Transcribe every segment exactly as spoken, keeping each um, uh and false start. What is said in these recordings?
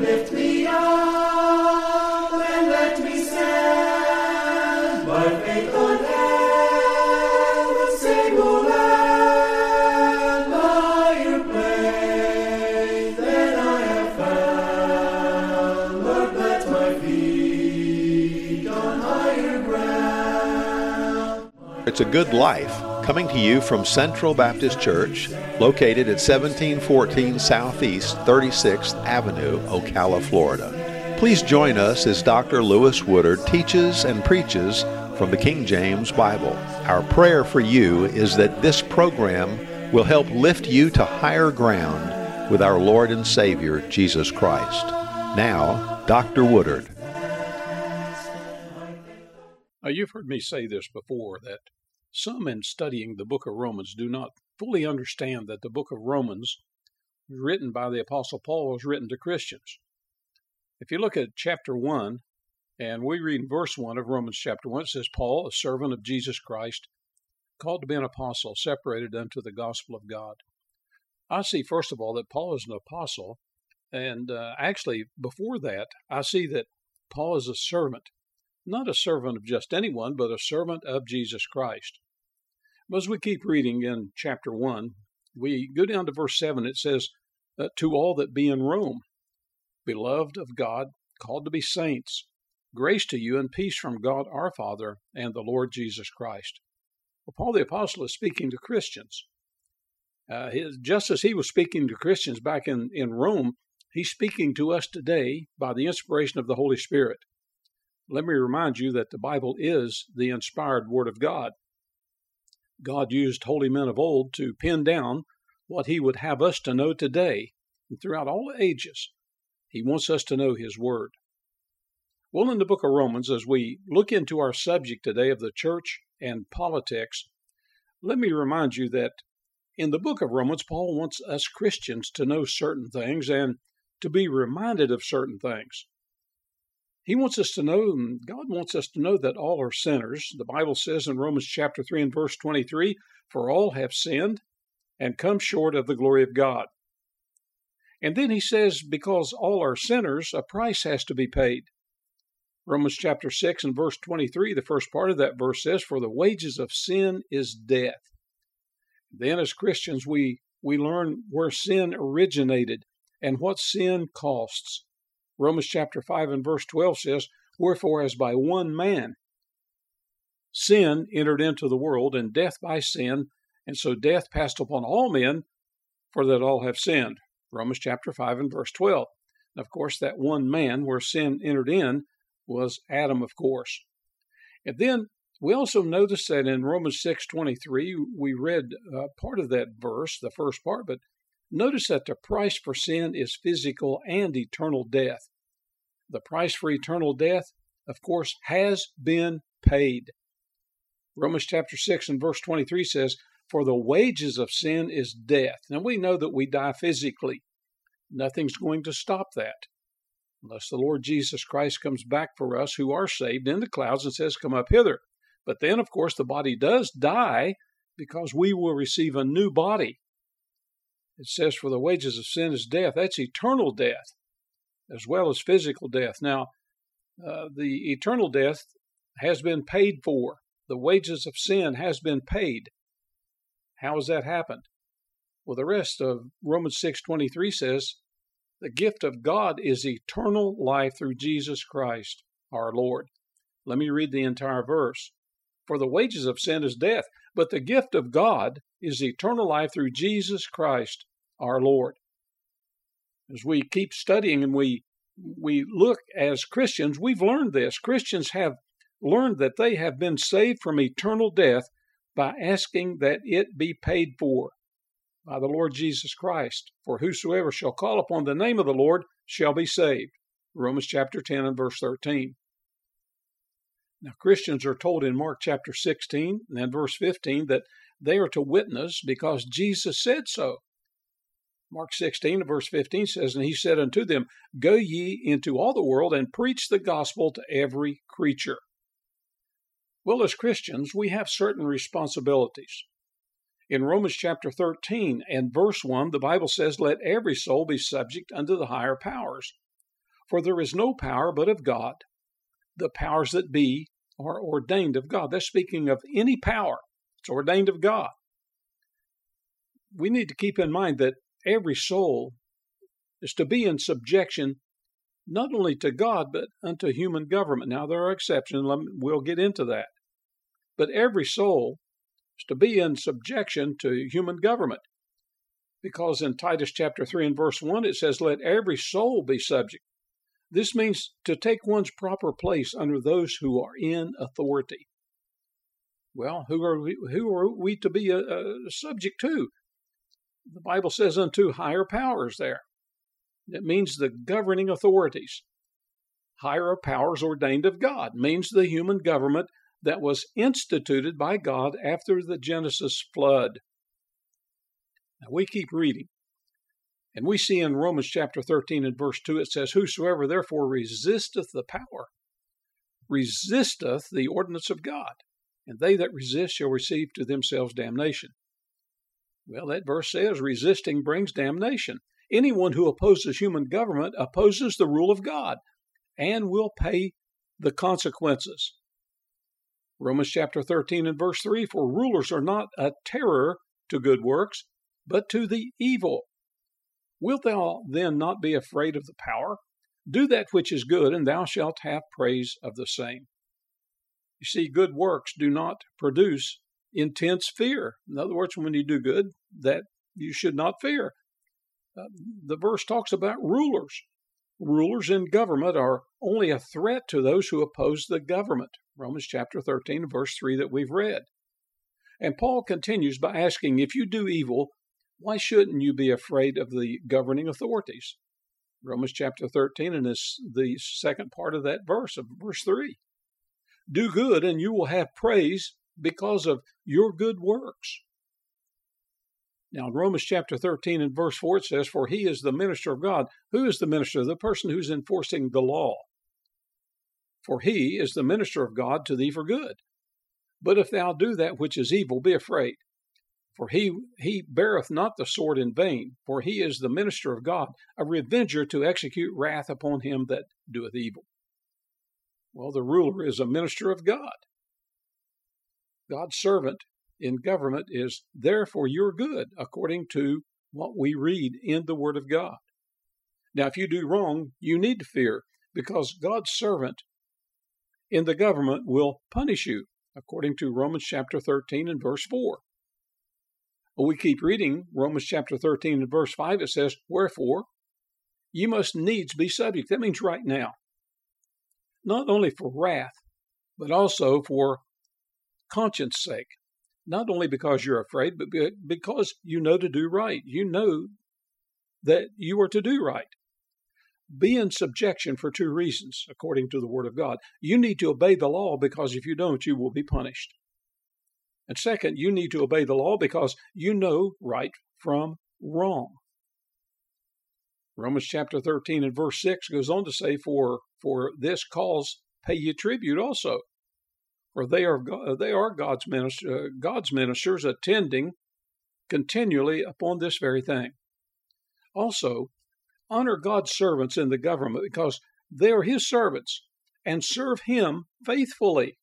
lift me up and let me stand by faith on heaven's stable land, higher place than I have found. Lord, plant my feet on higher ground. It's a Good Life, coming to you from Central Baptist Church, located at seventeen fourteen Southeast thirty-sixth Avenue, Ocala, Florida. Please join us as Doctor Lewis Woodard teaches and preaches from the King James Bible. Our prayer for you is that this program will help lift you to higher ground with our Lord and Savior, Jesus Christ. Now, Doctor Woodard. Now, you've heard me say this before, that some in studying the book of Romans do not fully understand that the book of Romans, written by the Apostle Paul, was written to Christians. If you look at chapter one, and we read in verse one of Romans chapter one, it says, Paul, a servant of Jesus Christ, called to be an apostle, separated unto the gospel of God. I see, first of all, that Paul is an apostle, and uh, actually, before that, I see that Paul is a servant. Not a servant of just anyone, but a servant of Jesus Christ. But as we keep reading in chapter one, we go down to verse seven. It says, uh, to all that be in Rome, beloved of God, called to be saints, grace to you and peace from God our Father and the Lord Jesus Christ. Well, Paul the Apostle is speaking to Christians. Uh, his, just as he was speaking to Christians back in, in Rome, he's speaking to us today by the inspiration of the Holy Spirit. Let me remind you that the Bible is the inspired Word of God. God used holy men of old to pin down what he would have us to know today and throughout all ages. He wants us to know his Word. Well, in the book of Romans, as we look into our subject today of the church and politics, let me remind you that in the book of Romans, Paul wants us Christians to know certain things and to be reminded of certain things. He wants us to know, and God wants us to know that all are sinners. The Bible says in Romans chapter three and verse twenty-three, for all have sinned and come short of the glory of God. And then he says, because all are sinners, a price has to be paid. Romans chapter six and verse twenty-three, the first part of that verse says, for the wages of sin is death. Then as Christians, we, we learn where sin originated and what sin costs. Romans chapter five and verse twelve says, wherefore as by one man sin entered into the world, and death by sin, and so death passed upon all men, for that all have sinned. Romans chapter five and verse twelve. And of course, that one man where sin entered in was Adam, of course. And then we also notice that in Romans six twenty-three, we read uh, part of that verse, the first part, but notice that the price for sin is physical and eternal death. The price for eternal death, of course, has been paid. Romans chapter six and verse twenty-three says, for the wages of sin is death. Now we know that we die physically. Nothing's going to stop that unless the Lord Jesus Christ comes back for us who are saved in the clouds and says, come up hither. But then, of course, the body does die because we will receive a new body. It says, for the wages of sin is death. That's eternal death, as well as physical death. Now, uh, the eternal death has been paid for. The wages of sin has been paid. How has that happened? Well, the rest of Romans six twenty-three says, the gift of God is eternal life through Jesus Christ, our Lord. Let me read the entire verse. For the wages of sin is death, but the gift of God is eternal life through Jesus Christ, our Lord. As we keep studying and we we look as Christians, we've learned this. Christians have learned that they have been saved from eternal death by asking that it be paid for by the Lord Jesus Christ. For whosoever shall call upon the name of the Lord shall be saved. Romans chapter ten and verse thirteen. Now, Christians are told in Mark chapter sixteen and verse fifteen that they are to witness because Jesus said so. Mark sixteen and verse fifteen says, and he said unto them, go ye into all the world and preach the gospel to every creature. Well, as Christians, we have certain responsibilities. In Romans chapter thirteen and verse one, the Bible says, let every soul be subject unto the higher powers. For there is no power but of God. The powers that be are ordained of God. That's speaking of any power. It's ordained of God. We need to keep in mind that every soul is to be in subjection not only to God, but unto human government. Now, there are exceptions. We'll get into that. But every soul is to be in subjection to human government. Because in Titus chapter three and verse one, it says, let every soul be subject. This means to take one's proper place under those who are in authority. Well, who are we, who are we to be a, a subject to? The Bible says unto higher powers there. It means the governing authorities. Higher powers ordained of God means the human government that was instituted by God after the Genesis flood. Now we keep reading. And we see in Romans chapter thirteen and verse two, it says, whosoever therefore resisteth the power, resisteth the ordinance of God, and they that resist shall receive to themselves damnation. Well, that verse says resisting brings damnation. Anyone who opposes human government opposes the rule of God and will pay the consequences. Romans chapter thirteen and verse three, for rulers are not a terror to good works, but to the evil. Wilt thou then not be afraid of the power? Do that which is good, and thou shalt have praise of the same. You see, good works do not produce intense fear. In other words, when you do good, that you should not fear. Uh, the verse talks about rulers. Rulers in government are only a threat to those who oppose the government. Romans chapter thirteen, verse three that we've read. And Paul continues by asking, if you do evil, why shouldn't you be afraid of the governing authorities? Romans chapter thirteen, and this the second part of that verse, of verse three. Do good, and you will have praise because of your good works. Now, in Romans chapter thirteen and verse four, it says, for he is the minister of God. Who is the minister? The person who's enforcing the law. For he is the minister of God to thee for good. But if thou do that which is evil, be afraid. For he, he beareth not the sword in vain, for he is the minister of God, a revenger to execute wrath upon him that doeth evil. Well, the ruler is a minister of God. God's servant in government is there for your good, according to what we read in the Word of God. Now, if you do wrong, you need to fear, because God's servant in the government will punish you, according to Romans chapter thirteen and verse four. Well, we keep reading Romans chapter thirteen and verse five. It says, wherefore, ye must needs be subject. That means right now. Not only for wrath, but also for conscience sake. Not only because you're afraid, but because you know to do right. You know that you are to do right. Be in subjection for two reasons, according to the Word of God. You need to obey the law because if you don't, you will be punished. And second, you need to obey the law because you know right from wrong. Romans chapter thirteen and verse six goes on to say, For for this cause pay ye tribute also. For they are they are God's minister, uh, God's ministers attending continually upon this very thing. Also, honor God's servants in the government because they are His servants and serve Him faithfully.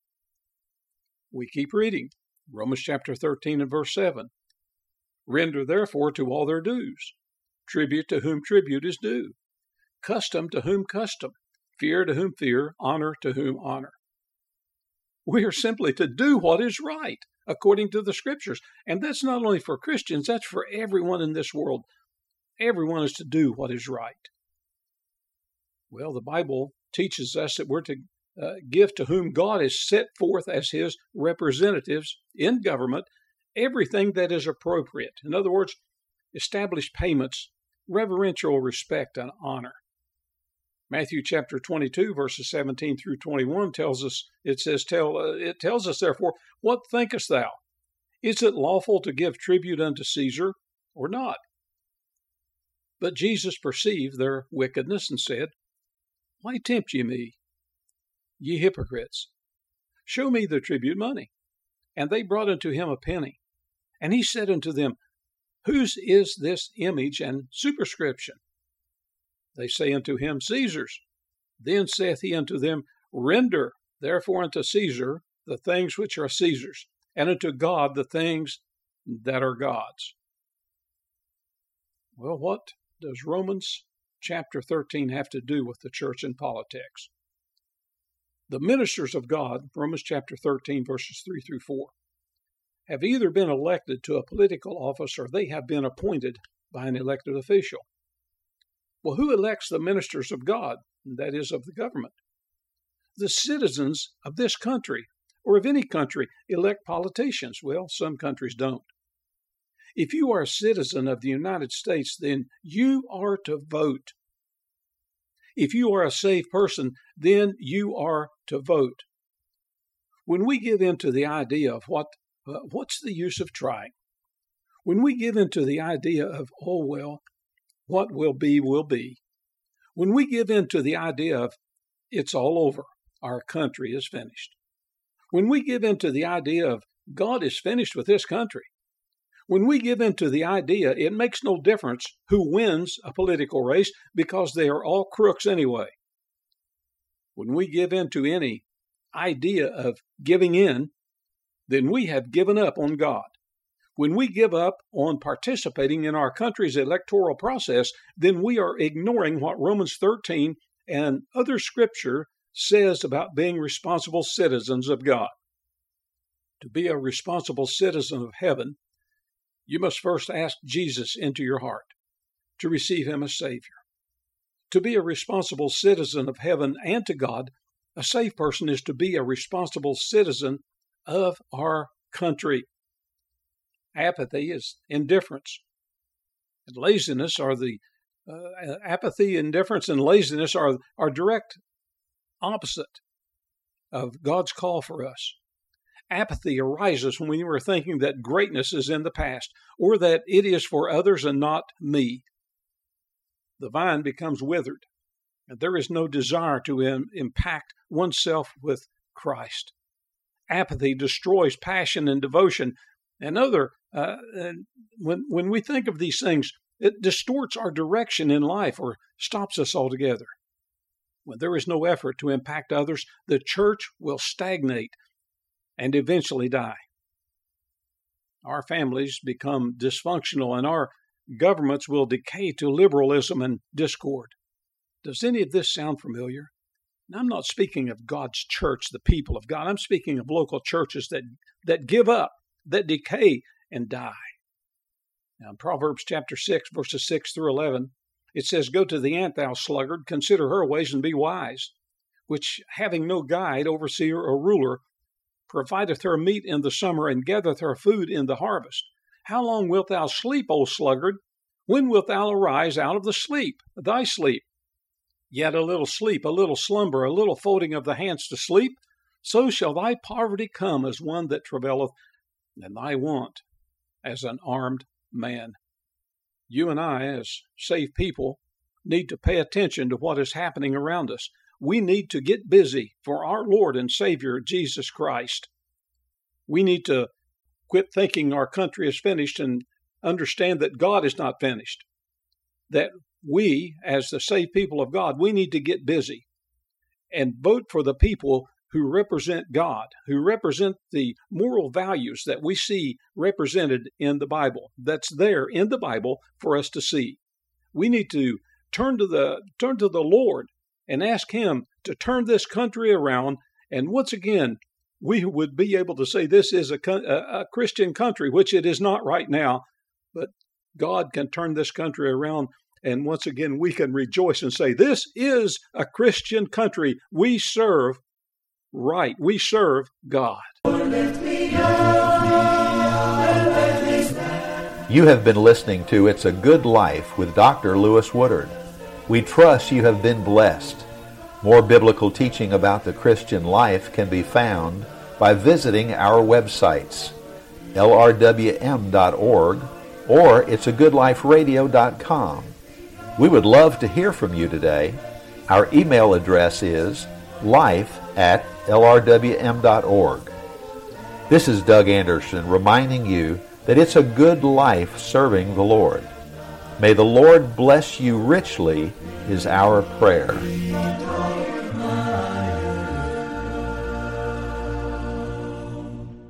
We keep reading Romans chapter thirteen and verse seven. Render therefore to all their dues, tribute to whom tribute is due, custom to whom custom, fear to whom fear, honor to whom honor. We are simply to do what is right according to the Scriptures. And that's not only for Christians, that's for everyone in this world. Everyone is to do what is right. Well, the Bible teaches us that we're to uh, give to whom God has set forth as His representatives in government everything that is appropriate. In other words, establish payments, reverential respect, and honor. Matthew chapter twenty-two, verses seventeen through twenty-one tells us, it says, tell, uh, it tells us, therefore, what thinkest thou? Is it lawful to give tribute unto Caesar or not? But Jesus perceived their wickedness and said, Why tempt ye me, ye hypocrites? Show me the tribute money. And they brought unto him a penny. And he said unto them, Whose is this image and superscription? They say unto him, Caesar's. Then saith he unto them, Render therefore unto Caesar the things which are Caesar's, and unto God the things that are God's. Well, what does Romans chapter thirteen have to do with the church and politics? The ministers of God, Romans chapter thirteen, verses three through four, have either been elected to a political office or they have been appointed by an elected official. Well, who elects the ministers of God, that is, of the government? The citizens of this country, or of any country, elect politicians. Well, some countries don't. If you are a citizen of the United States, then you are to vote. If you are a saved person, then you are to vote. When we give in to the idea of what uh, what's the use of trying, when we give in to the idea of, oh, well, what will be, will be, when we give in to the idea of it's all over, our country is finished, when we give in to the idea of God is finished with this country, when we give in to the idea it makes no difference who wins a political race because they are all crooks anyway, when we give in to any idea of giving in, then we have given up on God. When we give up on participating in our country's electoral process, then we are ignoring what Romans thirteen and other scripture says about being responsible citizens of God. To be a responsible citizen of heaven, you must first ask Jesus into your heart to receive him as Savior. To be a responsible citizen of heaven and to God, a saved person is to be a responsible citizen of our country. Apathy is indifference. And laziness are the uh, apathy, indifference, and laziness are, are direct opposite of God's call for us. Apathy arises when we are thinking that greatness is in the past or that it is for others and not me. The vine becomes withered, and there is no desire to im- impact oneself with Christ. Apathy destroys passion and devotion. And other, uh, and when when we think of these things, it distorts our direction in life or stops us altogether. When there is no effort to impact others, the church will stagnate and eventually die. Our families become dysfunctional and our governments will decay to liberalism and discord. Does any of this sound familiar? And I'm not speaking of God's church, the people of God. I'm speaking of local churches that, that give up, that decay and die. Now in Proverbs chapter six, verses six through eleven, it says, Go to the ant, thou sluggard, consider her ways and be wise, which having no guide, overseer, or ruler, provideth her meat in the summer and gathereth her food in the harvest. How long wilt thou sleep, O sluggard? When wilt thou arise out of the sleep, thy sleep? Yet a little sleep, a little slumber, a little folding of the hands to sleep, so shall thy poverty come as one that travaileth, and thy want as an armed man. You and I, as saved people, need to pay attention to what is happening around us. We need to get busy for our Lord and Savior, Jesus Christ. We need to quit thinking our country is finished and understand that God is not finished. That we, as the saved people of God, we need to get busy and vote for the people who represent God, who represent the moral values that we see represented in the Bible, that's there in the Bible for us to see. We need to turn to the turn to the Lord and ask Him to turn this country around. And once again, we would be able to say this is a, a Christian country, which it is not right now, but God can turn this country around. And once again, we can rejoice and say, this is a Christian country. We serve right. We serve God. You have been listening to It's a Good Life with Doctor Lewis Woodard. We trust you have been blessed. More biblical teaching about the Christian life can be found by visiting our websites, L R W M dot org or it's a good life radio dot com. We would love to hear from you today. Our email address is life at L R W M dot org. This is Doug Anderson reminding you that it's a good life serving the Lord. May the Lord bless you richly is our prayer.